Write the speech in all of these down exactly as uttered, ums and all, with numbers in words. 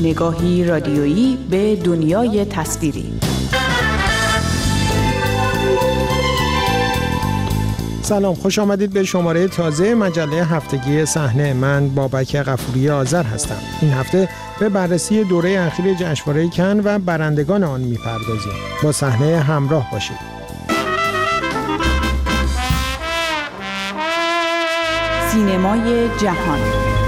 نگاهی رادیویی به دنیای تصویری. سلام، خوش آمدید به شماره تازه مجله هفتگی صحنه. من بابک غفوری آذر هستم. این هفته به بررسی دوره اخیر جشنواره کن و برندگان آن می‌پردازیم. با صحنه همراه باشید. سینمای جهان.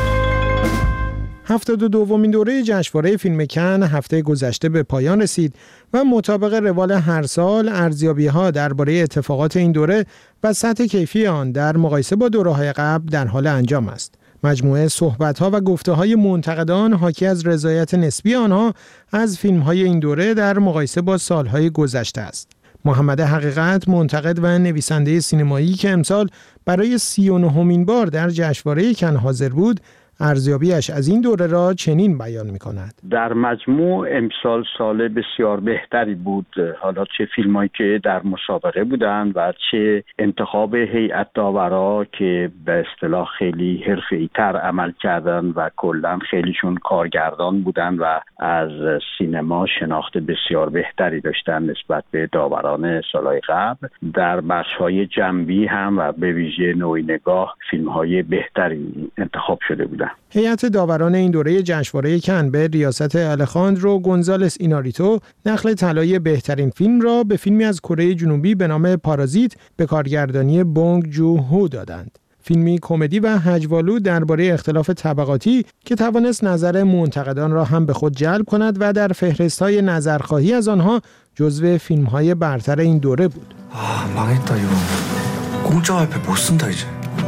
هفتاد و دومین دوره جشنواره فیلم کن هفته گذشته به پایان رسید و مطابق روال هر سال ارزیابی‌ها درباره اتفاقات این دوره و سطح کیفی آن در مقایسه با دوره‌های قبل در حال انجام است. مجموعه صحبت‌ها و گفته‌های منتقدان حاکی از رضایت نسبی آنها از فیلم‌های این دوره در مقایسه با سال‌های گذشته است. محمد حقیقت، منتقد و نویسنده سینمایی که امسال برای سی و نهمین بار در جشنواره کن حاضر بود، ارزیابیش از این دوره را چنین بیان می‌کند. در مجموع امسال سال بسیار بهتری بود، حالا چه فیلمایی که در مسابقه بودند و چه انتخاب هیئت داورا که به اصطلاح خیلی حرفه‌ای‌تر عمل کردند و کلاً خیلیشون کارگردان بودند و از سینما شناخت بسیار بهتری داشتن نسبت به داوران سال‌های قبل. در بخش‌های جنبی هم و به ویژه نوعی نگاه فیلم‌های بهتری انتخاب شده بودند. هیئت داوران این دوره جشنواره کن به ریاست الخاندرو گونزالس ایناریتو نخل طلای بهترین فیلم را به فیلمی از کره جنوبی به نام پارازیت به کارگردانی بونگ جو هو دادند. فیلمی کمدی و هجوآلود درباره اختلاف طبقاتی که توانست نظر منتقدان را هم به خود جلب کند و در فهرست‌های نظرخواهی از آنها جزو فیلم‌های برتر این دوره بود. آه 망했다 이거. 공짜 와이프 못 쓴다 이제.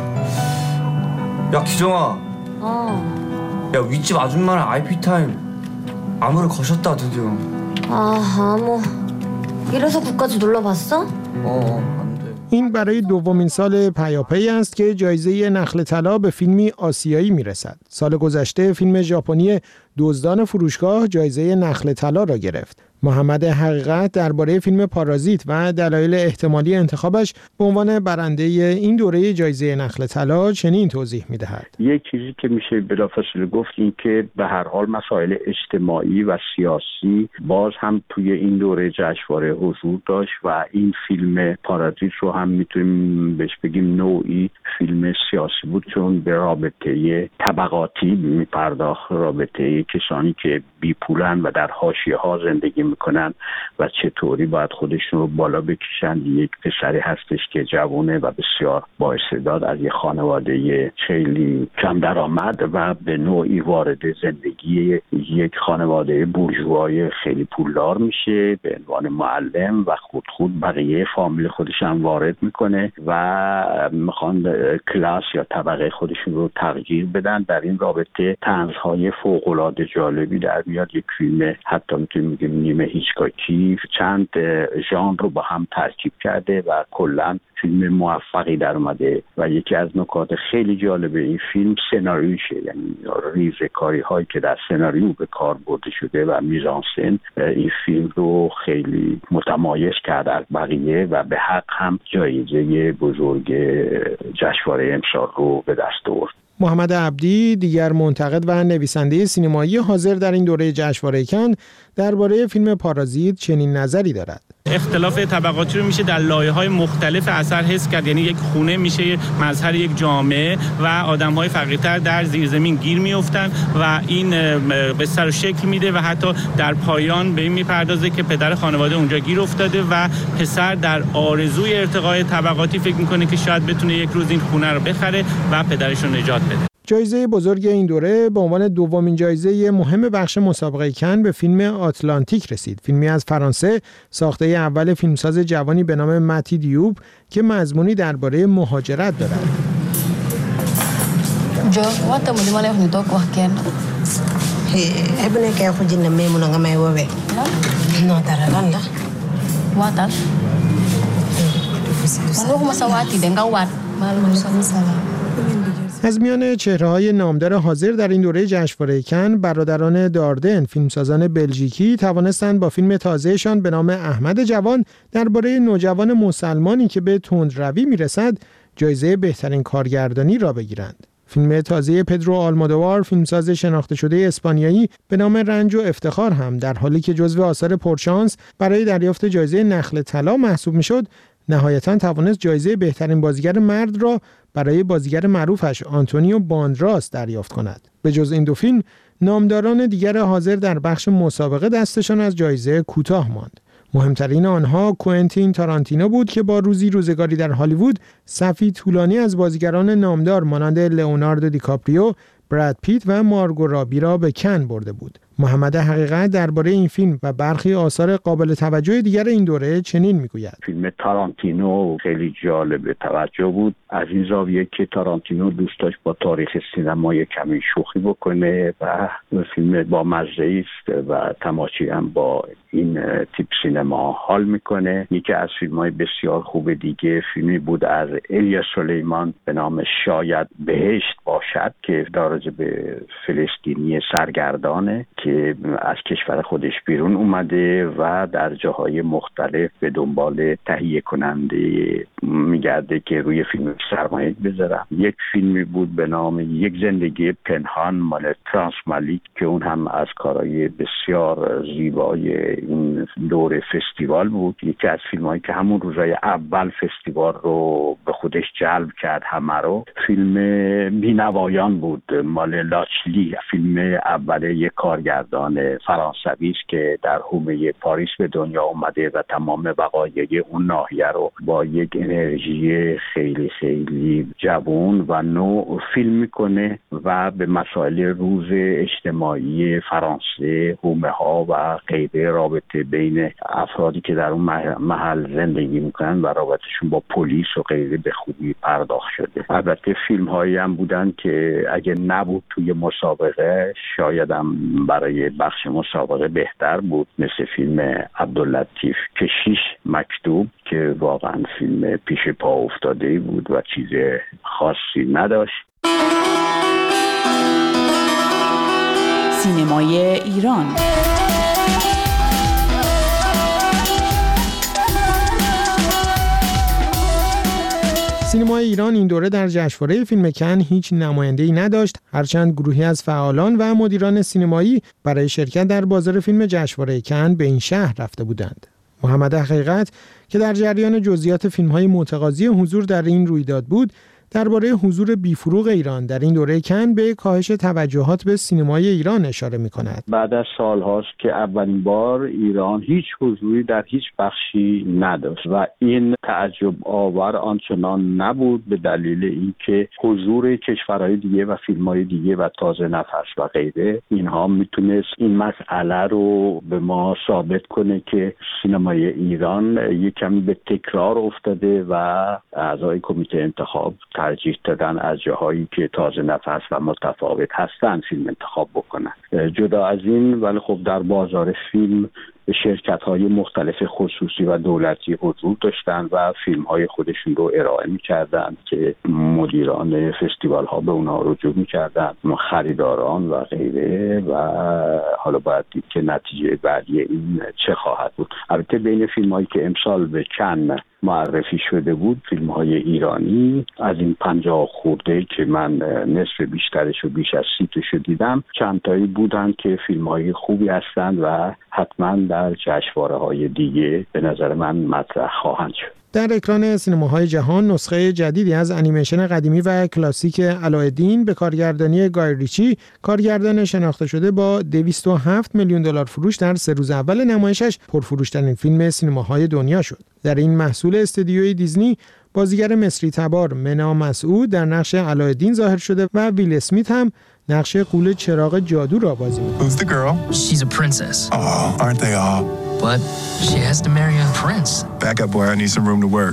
야 기정아. 어. 야 윗집 아줌마랑 아이피 타임 암호를 거셨다 드디어. 아 암호. 이래서 국까지 놀러봤어? 어 안 돼. این برای دومین سال پیاپی است که جایزه نخل طلا به فیلمی آسیایی میرسد. سال گذشته فیلم ژاپنی دزدان فروشگاه جایزه نخل طلا را گرفت. محمد حقیقت درباره فیلم پارازیت و دلایل احتمالی انتخابش به عنوان برنده این دوره جایزه نخل طلا چنین توضیح می‌دهد. یک چیزی که میشه بلافاصله گفت این که به هر حال مسائل اجتماعی و سیاسی باز هم توی این دوره جشنواره حضور داشت و این فیلم پارازیت رو هم میتونیم بهش بگیم نوعی فیلم سیاسی بود، چون به رابطه طبقاتی میپرداخت، رابطه کسانی که بی پولن و در حاشیه‌ها زندگی میکنن و چطوری باید خودشون رو بالا بکشن. یک پسری هستش که جوونه و بسیار با استعداد از یک خانواده خیلی کم درآمد و به نوعی وارد زندگی یک خانواده بورژوای خیلی پولدار میشه به عنوان معلم و خود خود بقیه فامیل خودش هم وارد میکنه و میخوان کلاس یا طبقه خودشون رو تغییر بدن. در این رابطه طنزهای فوق‌العاده جالبی در میاد. یک فیلم حتی میتونیم بگیم نیمه هیچکاکی چند ژانر رو با هم ترکیب کرده و کلاً فیلم موفقی در اومده و یکی از نکات خیلی جالب این فیلم سناریوشه، یعنی ریزه‌کاری هایی که در سناریو به کار برده شده و میزانسن این فیلم رو خیلی متمایز کرده از بقیه و به حق هم جایزه بزرگ جشنواره امسال رو به دست آورد. محمد عبدی، دیگر منتقد و نویسنده سینمایی حاضر در این دوره جشنواره کن، درباره فیلم پارازیت چنین نظری دارد. اختلاف طبقاتی رو میشه در لایه‌های مختلف اثر حس کرد، یعنی یک خونه میشه مظهر یک جامعه و آدم‌های فقیرتر در زیرزمین گیر میافتن و این به سر و شکل میده و حتی در پایان به این میپردازه که پدر خانواده اونجا گیر افتاده و پسر در آرزوی ارتقای طبقاتی فکر میکنه که شاید بتونه یک روز این خونه رو بخره و پدرش رو نجات بده. جایزه بزرگ این دوره به عنوان دومین جایزه مهم بخش مسابقه کن به فیلم آتلانتیک رسید. فیلمی از فرانسه ساخته اول فیلمساز جوانی به نام متی دیوب که مضمونی درباره مهاجرت دارد. Yo wata mulima leo nitoka kwa kena. Eh, hebu neka ya kujina memo na ngama wewe. No taraganda. Wata. Malu masawati denga wat. Malu sala. از میان چهره‌های نامدار حاضر در این دوره جشنواره کن، برادران داردن، فیلمسازان بلژیکی، توانستند با فیلم تازه‌شان به نام احمد جوان درباره نوجوان مسلمانی که به تندروی میرسد، جایزه بهترین کارگردانی را بگیرند. فیلم تازه پدرو آلمودوار، فیلمساز شناخته شده اسپانیایی به نام رنج و افتخار هم در حالی که جزو آثار پرشانس برای دریافت جایزه نخل طلا محسوب میشد، نهایتاً توانست جایزه بهترین بازیگر مرد را برای بازیگر معروفش آنتونیو باندراس دریافت کند. به جز این دو فیلم، نامداران دیگر حاضر در بخش مسابقه دستشان از جایزه کوتاه ماند. مهمترین آنها کوئنتین تارانتینو بود که با روزی روزگاری در هالیوود صفی طولانی از بازیگران نامدار مانند لئوناردو دیکاپریو، براد پیت و مارگو رابی را به کن برده بود. محمد حقیقت درباره این فیلم و برخی آثار قابل توجه دیگر این دوره چنین میگوید: فیلم تارانتینو خیلی جالب توجه بود، از این زاویه که تارانتینو دوست داشت با تاریخ سینمای کمی شوخی بکنه و فیلم با مزه است و تماشاگر هم با این تیپ سینما حال میکنه. یکی از فیلم‌های بسیار خوب دیگه فیلمی بود از الیا سلیمان به نام شاید بهشت باشد که راجع به فلسطینی سرگردانه که از کشور خودش بیرون اومده و در جاهای مختلف به دنبال تهیه کننده میگرده که روی فیلم سرمایه بذارن. یک فیلمی بود به نام یک زندگی پنهان مال ترانس مالیک که اون هم از کارهای بسیار زیبای این دور فستیوال بود. یکی از فیلمایی که همون روزای اول فستیوال رو به خودش جلب کرد همه رو، فیلم بینوایان بود مال لاچلی، فیلم اول یک کارگردان فرانسوی است که در حومه پاریس به دنیا اومده و تمام وقایع اون ناحیه رو با یک انرژی خیلی خیلی جوان و نو فیلم میکنه و به مسائل روز اجتماعی فرانسه، حومه ها و غیره، رابطه بین افرادی که در اون محل زندگی میکنن و رابطهشون با پلیس و غیره به خوبی پرداخت شده. البته فیلم هایی هم بودن که اگه نبود توی مسابقه شاید هم برای بخش مسابقه بهتر بود، مثل فیلم عبداللطیف کشیش مکتوب که واقعا فیلم پیش پا افتاده بود و چیز خاصی نداشت. سینمای ایران. سینمای ایران این دوره در جشنواره فیلم کن هیچ نماینده‌ای نداشت، هرچند گروهی از فعالان و مدیران سینمایی برای شرکت در بازار فیلم جشنواره کن به این شهر رفته بودند. محمد حقیقت که در جریان جزئیات فیلم‌های متقاضی حضور در این رویداد بود، درباره حضور بیفروغ ایران در این دوره کن به کاهش توجهات به سینمای ایران اشاره می‌کند. بعد از سال‌هاست که اولین بار ایران هیچ حضوری در هیچ بخشی نداشت و این تعجب آور آنچنان نبود به دلیل اینکه حضور کشورهای دیگه و فیلم‌های دیگه و تازه نفس و غیره اینها میتونست این مسئله رو به ما ثابت کنه که سینمای ایران یک کمی به تکرار افتاده و اعضای کمیته انتخاب ترجیح دادن از جاهایی که تازه نفس و متفاوت هستن فیلم انتخاب بکنن. جدا از این ولی خب در بازار فیلم شرکت‌های مختلف خصوصی و دولتی حضور داشتن و فیلم‌های خودشون رو ارائه می‌کردن که مدیران فستیوال‌ها به اونها رجوع می‌کردن، خریداران و غیره، و حالا باید دید که نتیجه بعدی این چه خواهد بود. البته بین فیلم‌هایی که امسال به کن معرفی شده بود فیلم‌های ایرانی از این پنجاه خورده که من نصف بیشترش و بیش از سی تاشو دیدم، چند تایی بودن که فیلم‌های خوبی هستند و حتما در جشنواره‌های دیگه به نظر من مطرح خواهند شد. در اکران سینماهای جهان نسخه جدیدی از انیمیشن قدیمی و کلاسیک علایالدین به کارگردانی گای ریچی، کارگردان شناخته شده با دویست و هفت میلیون دلار فروش در سه روز اول نمایشش، پرفروشترین فیلم سینماهای دنیا شد. در این محصول استودیوی دیزنی بازیگر مصری تبار منا مسعود در نقش علایالدین ظاهر شده و ویل اسمیت هم نقش غول چراغ جادو را بازی می‌کند. Who's the girl? She's a princess. Oh, aren't they all? But she has to marry a prince. Back up, boy. I need some room to work.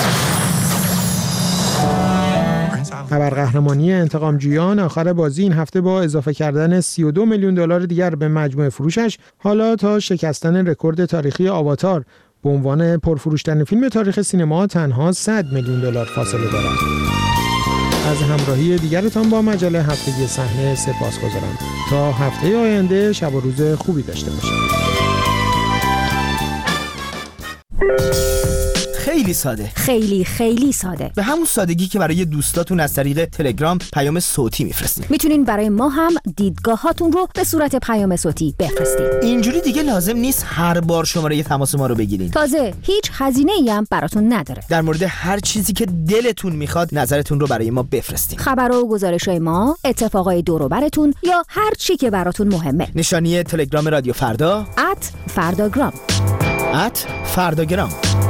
خبرقهرمانی انتقامجویان آخر بازی این هفته با اضافه کردن سی و دو میلیون دلار دیگر به مجموع فروشش، حالا تا شکستن رکورد تاریخی آواتار به عنوان پرفروشترین فیلم تاریخ سینما تنها صد میلیون دلار فاصله دارد. از همراهی دیگرتان با مجله هفتگی صحنه سپاسگزارم. تا هفته آینده شب و روز خوبی داشته باشید. خیلی خیلی ساده. خیلی خیلی ساده. به همون سادگی که برای دوستاتون از طریق تلگرام پیام صوتی میفرستین. میتونین برای ما هم دیدگاهاتون رو به صورت پیام صوتی بفرستید. اینجوری دیگه لازم نیست هر بار شماره تماس ما رو بگیرین. تازه هیچ هزینه‌ای هم براتون نداره. در مورد هر چیزی که دلتون میخواد نظرتون رو برای ما بفرستین. خبرها و گزارش‌های ما، اتفاقای دور و برتون یا هر چی که براتون مهمه. نشانی تلگرام رادیو فردا ات فرداگرام ات فرداگرام